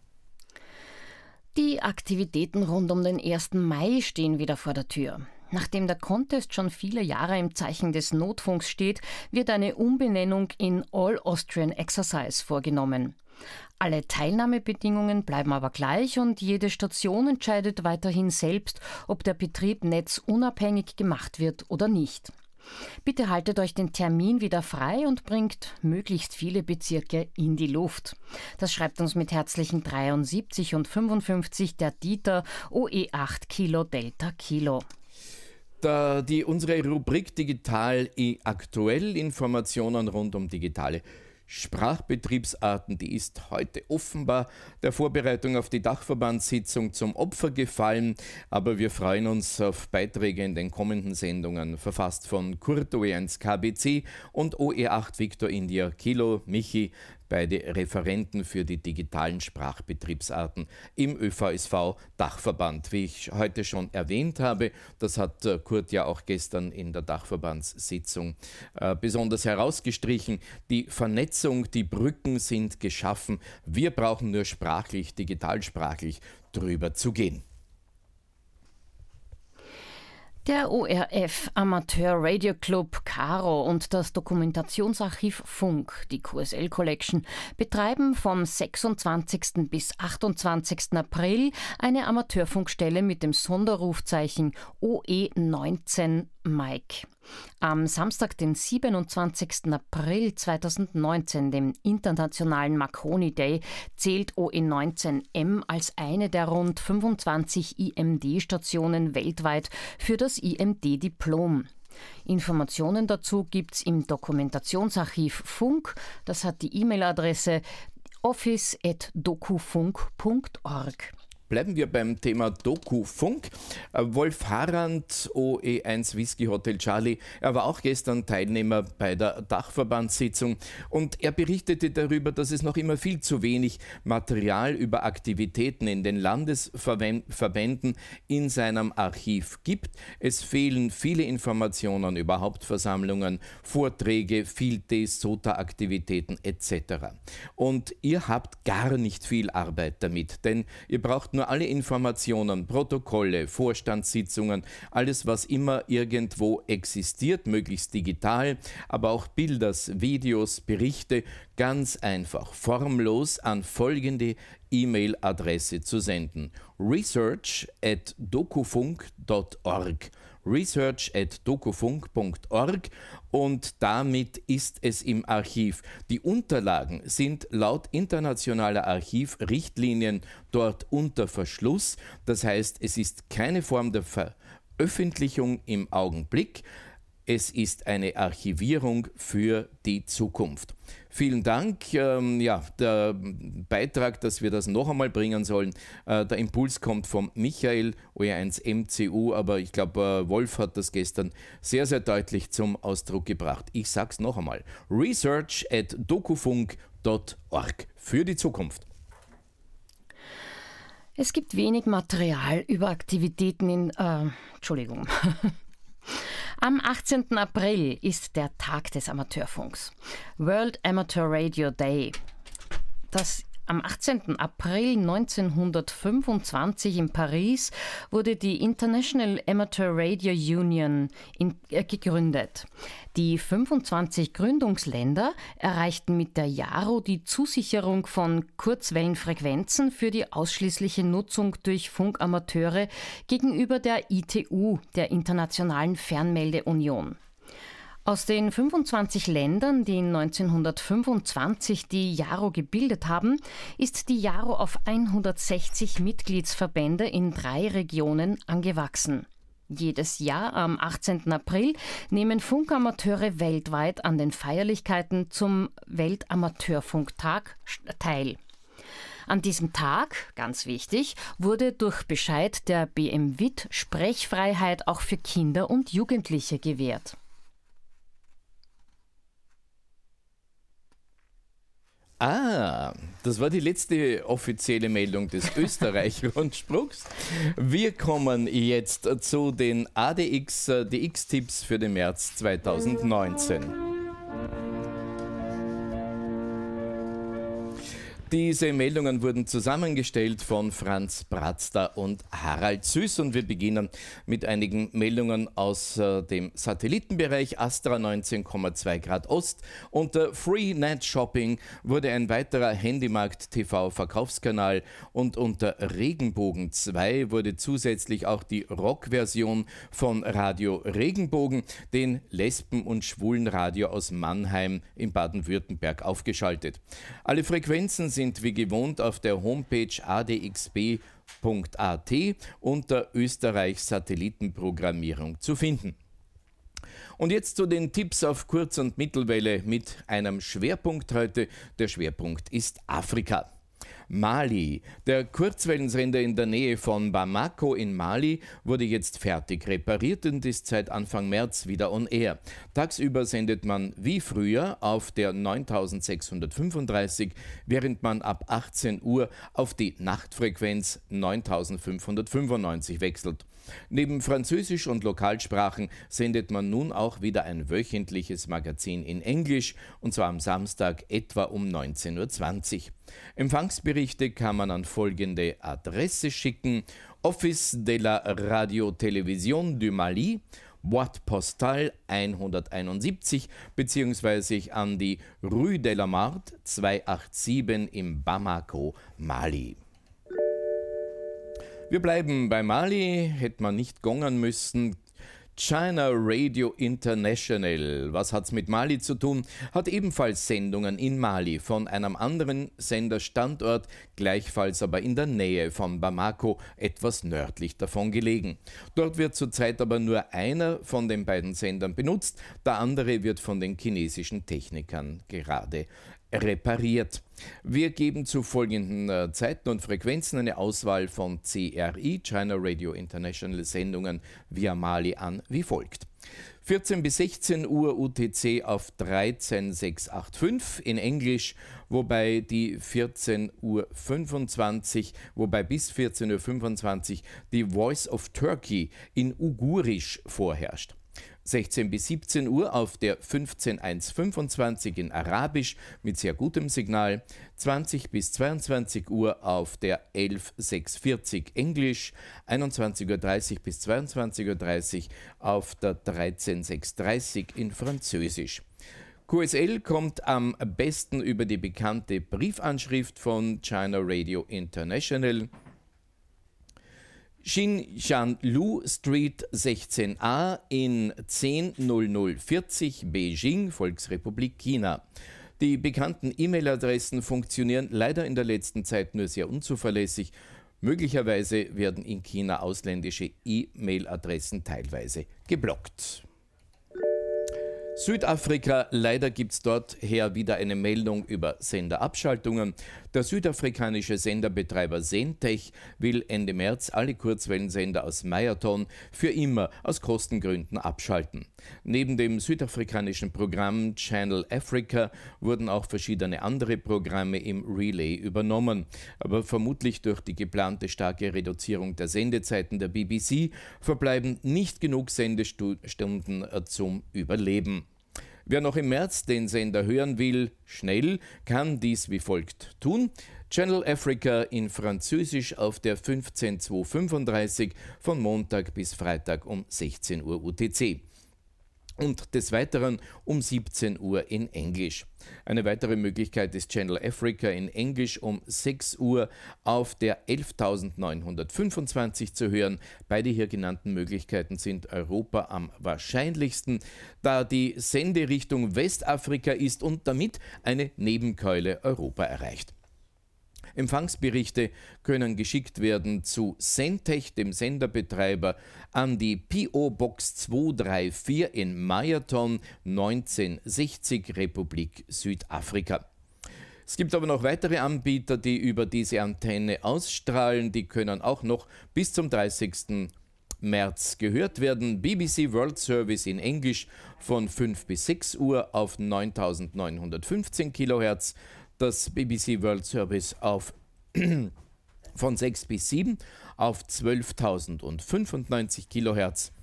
Die Aktivitäten rund um den 1. Mai stehen wieder vor der Tür. Nachdem der Contest schon viele Jahre im Zeichen des Notfunks steht, wird eine Umbenennung in All Austrian Exercise vorgenommen. Alle Teilnahmebedingungen bleiben aber gleich und jede Station entscheidet weiterhin selbst, ob der Betrieb netzunabhängig gemacht wird oder nicht. Bitte haltet euch den Termin wieder frei und bringt möglichst viele Bezirke in die Luft. Das schreibt uns mit herzlichen 73 und 55 der Dieter OE8 Kilo Delta Kilo. Unsere Rubrik Digital aktuell, Informationen rund um digitale Sprachbetriebsarten, die ist heute offenbar der Vorbereitung auf die Dachverbandssitzung zum Opfer gefallen, aber wir freuen uns auf Beiträge in den kommenden Sendungen, verfasst von Kurt OE1 KBC und OE8 Victor India Kilo Michi, beide Referenten für die digitalen Sprachbetriebsarten im ÖVSV-Dachverband. Wie ich heute schon erwähnt habe, das hat Kurt ja auch gestern in der Dachverbandssitzung besonders herausgestrichen, die Vernetzung, die Brücken sind geschaffen. Wir brauchen nur sprachlich, digitalsprachlich drüber zu gehen. Der ORF Amateur Radio Club Caro und das Dokumentationsarchiv Funk, die QSL Collection, betreiben vom 26. bis 28. April eine Amateurfunkstelle mit dem Sonderrufzeichen OE19 Mike. Am Samstag, den 27. April 2019, dem internationalen Marconi Day, zählt OE19M als eine der rund 25 IMD-Stationen weltweit für das IMD-Diplom. Informationen dazu gibt's im Dokumentationsarchiv Funk. Das hat die E-Mail-Adresse office@dokufunk.org. Bleiben wir beim Thema Doku-Funk. Wolf Harand, OE1 Whisky Hotel Charlie, er war auch gestern Teilnehmer bei der Dachverbandssitzung und er berichtete darüber, dass es noch immer viel zu wenig Material über Aktivitäten in den Landesverbänden in seinem Archiv gibt. Es fehlen viele Informationen über Hauptversammlungen, Vorträge, Field-Days, SOTA-Aktivitäten etc. Und ihr habt gar nicht viel Arbeit damit, denn ihr braucht nur alle Informationen, Protokolle, Vorstandssitzungen, alles, was immer irgendwo existiert, möglichst digital, aber auch Bilder, Videos, Berichte, ganz einfach, formlos an folgende E-Mail-Adresse zu senden: research@dokufunk.org. research@dokufunk.org und damit ist es im Archiv. Die Unterlagen sind laut internationaler Archivrichtlinien dort unter Verschluss. Das heißt, es ist keine Form der Veröffentlichung im Augenblick. Es ist eine Archivierung für die Zukunft. Vielen Dank. Der Beitrag, dass wir das noch einmal bringen sollen, der Impuls kommt von Michael, OE1 MCU, aber ich glaube, Wolf hat das gestern sehr, sehr deutlich zum Ausdruck gebracht. Ich sage es noch einmal: research@dokufunk.org für die Zukunft. Es gibt wenig Material über Aktivitäten Am 18. April ist der Tag des Amateurfunks, World Amateur Radio Day. Am 18. April 1925 in Paris wurde die International Amateur Radio Union gegründet. Die 25 Gründungsländer erreichten mit der JARO die Zusicherung von Kurzwellenfrequenzen für die ausschließliche Nutzung durch Funkamateure gegenüber der ITU, der Internationalen Fernmeldeunion. Aus den 25 Ländern, die 1925 die JARO gebildet haben, ist die JARO auf 160 Mitgliedsverbände in 3 Regionen angewachsen. Jedes Jahr am 18. April nehmen Funkamateure weltweit an den Feierlichkeiten zum Weltamateurfunktag teil. An diesem Tag, ganz wichtig, wurde durch Bescheid der BMWIT Sprechfreiheit auch für Kinder und Jugendliche gewährt. Das war die letzte offizielle Meldung des Österreich-Rundspruchs. Wir kommen jetzt zu den ADX-DX-Tipps für den März 2019. Diese Meldungen wurden zusammengestellt von Franz Bratzter und Harald Süß und wir beginnen mit einigen Meldungen aus dem Satellitenbereich. Astra 19,2 Grad Ost. Unter Freenet Shopping wurde ein weiterer Handymarkt TV Verkaufskanal und unter Regenbogen 2 wurde zusätzlich auch die Rock-Version von Radio Regenbogen, den Lesben- und Schwulenradio aus Mannheim in Baden-Württemberg, aufgeschaltet. Alle Frequenzen sind wie gewohnt auf der Homepage adxb.at unter Österreich Satellitenprogrammierung zu finden. Und jetzt zu den Tipps auf Kurz- und Mittelwelle mit einem Schwerpunkt heute. Der Schwerpunkt ist Afrika. Mali. Der Kurzwellensender in der Nähe von Bamako in Mali wurde jetzt fertig repariert und ist seit Anfang März wieder on air. Tagsüber sendet man wie früher auf der 9635, während man ab 18 Uhr auf die Nachtfrequenz 9595 wechselt. Neben Französisch und Lokalsprachen sendet man nun auch wieder ein wöchentliches Magazin in Englisch, und zwar am Samstag etwa um 19:20 Uhr. Empfangsberichte kann man an folgende Adresse schicken: Office de la Radio Télévision du Mali, Boîte Postale 171 bzw. an die Rue de la Marthe 287 in Bamako, Mali. Wir bleiben bei Mali, hätte man nicht gongern müssen. China Radio International, was hat's mit Mali zu tun, hat ebenfalls Sendungen in Mali von einem anderen Senderstandort, gleichfalls aber in der Nähe von Bamako, etwas nördlich davon gelegen. Dort wird zurzeit aber nur einer von den beiden Sendern benutzt, der andere wird von den chinesischen Technikern gerade repariert. Wir geben zu folgenden Zeiten und Frequenzen eine Auswahl von CRI, China Radio International Sendungen via Mali an wie folgt. 14 bis 16 Uhr UTC auf 13685 in Englisch, wobei bis 14.25 Uhr die Voice of Turkey in Ugurisch vorherrscht. 16 bis 17 Uhr auf der 15125 in Arabisch mit sehr gutem Signal, 20 bis 22 Uhr auf der 11640 Englisch, 21.30 Uhr bis 22.30 Uhr auf der 13630 in Französisch. QSL kommt am besten über die bekannte Briefanschrift von China Radio International. Xinjianlu Street 16a in 100040 Beijing, Volksrepublik China. Die bekannten E-Mail-Adressen funktionieren leider in der letzten Zeit nur sehr unzuverlässig. Möglicherweise werden in China ausländische E-Mail-Adressen teilweise geblockt. Südafrika, leider gibt es dort her wieder eine Meldung über Senderabschaltungen. Der südafrikanische Senderbetreiber Sentech will Ende März alle Kurzwellensender aus Meyerton für immer aus Kostengründen abschalten. Neben dem südafrikanischen Programm Channel Africa wurden auch verschiedene andere Programme im Relay übernommen. Aber vermutlich durch die geplante starke Reduzierung der Sendezeiten der BBC verbleiben nicht genug Sendestunden zum Überleben. Wer noch im März den Sender hören will, schnell, kann dies wie folgt tun. Channel Africa in Französisch auf der 15235 von Montag bis Freitag um 16 Uhr UTC. Und des Weiteren um 17 Uhr in Englisch. Eine weitere Möglichkeit ist Channel Africa in Englisch um 6 Uhr auf der 11925 zu hören. Beide hier genannten Möglichkeiten sind Europa am wahrscheinlichsten, da die Senderichtung Westafrika ist und damit eine Nebenkeule Europa erreicht. Empfangsberichte können geschickt werden zu Sentech, dem Senderbetreiber, an die P.O. Box 234 in Meyerton 1960, Republik Südafrika. Es gibt aber noch weitere Anbieter, die über diese Antenne ausstrahlen. Die können auch noch bis zum 30. März gehört werden. BBC World Service in Englisch von 5 bis 6 Uhr auf 9915 kHz. Das BBC World Service von 6 bis 7 auf 12.095 kHz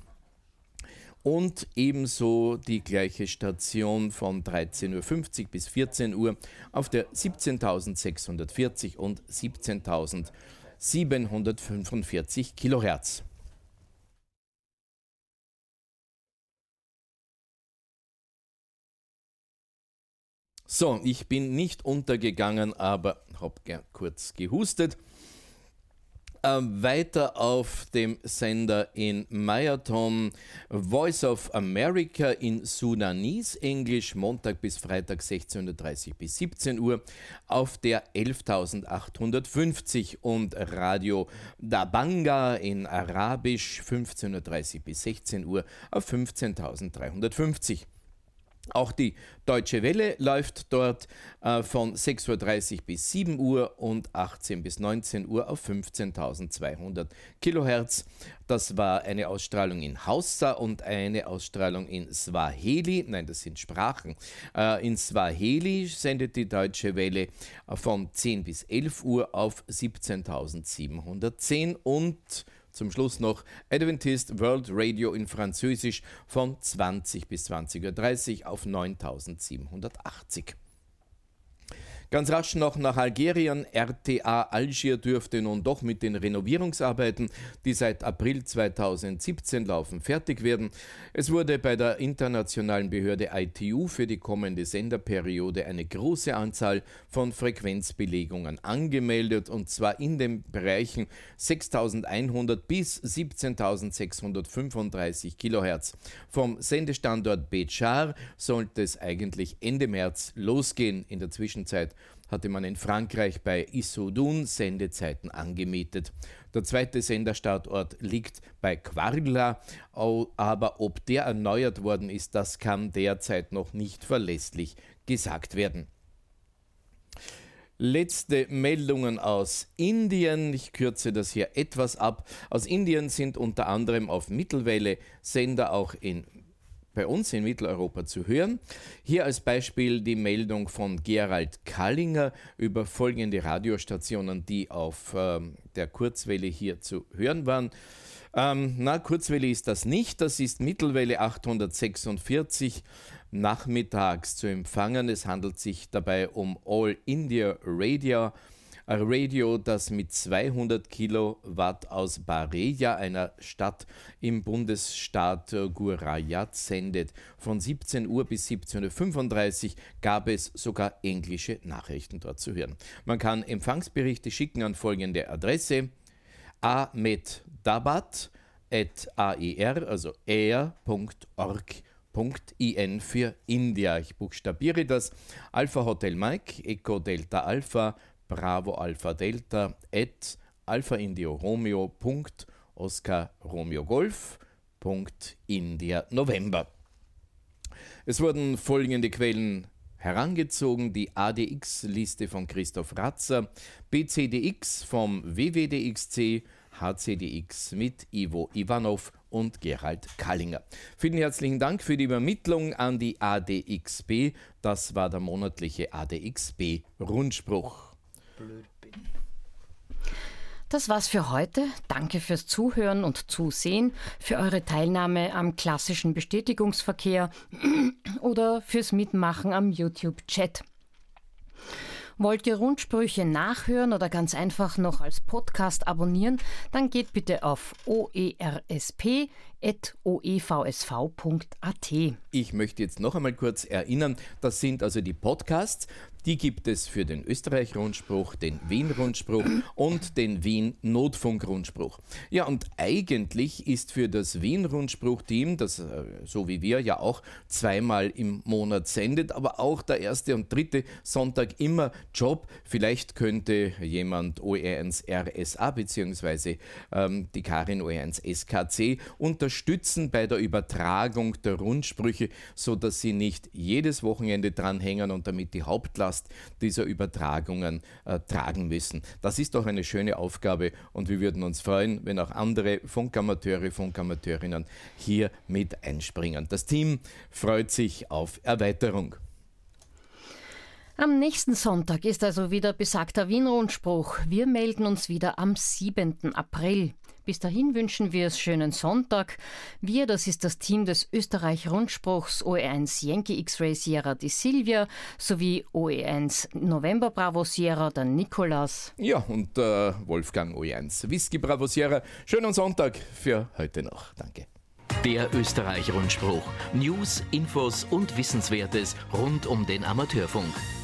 und ebenso die gleiche Station von 13.50 Uhr bis 14 Uhr auf der 17.640 und 17.745 kHz. So, ich bin nicht untergegangen, aber habe kurz gehustet. Weiter auf dem Sender in Meyerton, Voice of America in Sudanese, Englisch, Montag bis Freitag 16.30 bis 17 Uhr auf der 11.850 und Radio Dabanga in Arabisch 15.30 bis 16 Uhr auf 15.350. Auch die Deutsche Welle läuft dort von 6.30 Uhr bis 7 Uhr und 18 bis 19 Uhr auf 15.200 kHz. Das war eine Ausstrahlung in Hausa und eine Ausstrahlung in Swahili. Nein, das sind Sprachen. In Swahili sendet die Deutsche Welle von 10 bis 11 Uhr auf 17.710 und zum Schluss noch Adventist World Radio in Französisch von 20 bis 20.30 Uhr auf 9.780. Ganz rasch noch nach Algerien. RTA Algier dürfte nun doch mit den Renovierungsarbeiten, die seit April 2017 laufen, fertig werden. Es wurde bei der internationalen Behörde ITU für die kommende Senderperiode eine große Anzahl von Frequenzbelegungen angemeldet, und zwar in den Bereichen 6.100 bis 17.635 Kilohertz. Vom Sendestandort Béchar sollte es eigentlich Ende März losgehen. In der Zwischenzeit hatte man in Frankreich bei Issoudun Sendezeiten angemietet. Der zweite Senderstandort liegt bei Quarla, aber ob der erneuert worden ist, das kann derzeit noch nicht verlässlich gesagt werden. Letzte Meldungen aus Indien. Ich kürze das hier etwas ab. Aus Indien sind unter anderem auf Mittelwelle Sender auch bei uns in Mitteleuropa zu hören. Hier als Beispiel die Meldung von Gerald Kallinger über folgende Radiostationen, die auf der Kurzwelle hier zu hören waren. Kurzwelle ist das nicht, das ist Mittelwelle 846 nachmittags zu empfangen. Es handelt sich dabei um All India Radio, ein Radio, das mit 200 Kilowatt aus Bareja, einer Stadt im Bundesstaat Gujarat, sendet. Von 17 Uhr bis 17.35 Uhr gab es sogar englische Nachrichten dort zu hören. Man kann Empfangsberichte schicken an folgende Adresse: ahmeddabat@aer, also air.org.in für India. Ich buchstabiere das: Alpha Hotel Mike, Echo Delta Alpha, Bravo Alpha Delta, Alpha Indio Romeo, Oscar Romeo Golf, India November. Es wurden folgende Quellen herangezogen: die ADX-Liste von Christoph Ratzer, BCDX vom WWDXC, HCDX mit Ivo Ivanov und Gerald Kallinger. Vielen herzlichen Dank für die Übermittlung an die ADXB. Das war der monatliche ADXB-Rundspruch. Das war's für heute. Danke fürs Zuhören und Zusehen, für eure Teilnahme am klassischen Bestätigungsverkehr oder fürs Mitmachen am YouTube-Chat. Wollt ihr Rundsprüche nachhören oder ganz einfach noch als Podcast abonnieren, dann geht bitte auf oersp.oevsv.at. Ich möchte jetzt noch einmal kurz erinnern, das sind also die Podcasts. Die gibt es für den Österreich-Rundspruch, den Wien-Rundspruch und den Wien-Notfunk-Rundspruch. Ja, und eigentlich ist für das Wien-Rundspruch-Team, das so wie wir ja auch zweimal im Monat sendet, aber auch der erste und dritte Sonntag immer Job. Vielleicht könnte jemand OE1 RSA bzw. die Karin OE1 SKC unterstützen bei der Übertragung der Rundsprüche, sodass sie nicht jedes Wochenende dranhängen und damit die Hauptlast dieser Übertragungen tragen müssen. Das ist doch eine schöne Aufgabe, und wir würden uns freuen, wenn auch andere Funkamateure, Funkamateurinnen hier mit einspringen. Das Team freut sich auf Erweiterung. Am nächsten Sonntag ist also wieder besagter Wien-Rundspruch. Wir melden uns wieder am 7. April. Bis dahin wünschen wir es schönen Sonntag. Wir, das ist das Team des Österreich-Rundspruchs OE1 Yankee X-Ray Sierra, die Silvia, sowie OE1 November Bravo Sierra, der Nikolaus. Ja, und Wolfgang OE1 Whisky Bravo Sierra. Schönen Sonntag für heute noch. Danke. Der Österreich-Rundspruch. News, Infos und Wissenswertes rund um den Amateurfunk.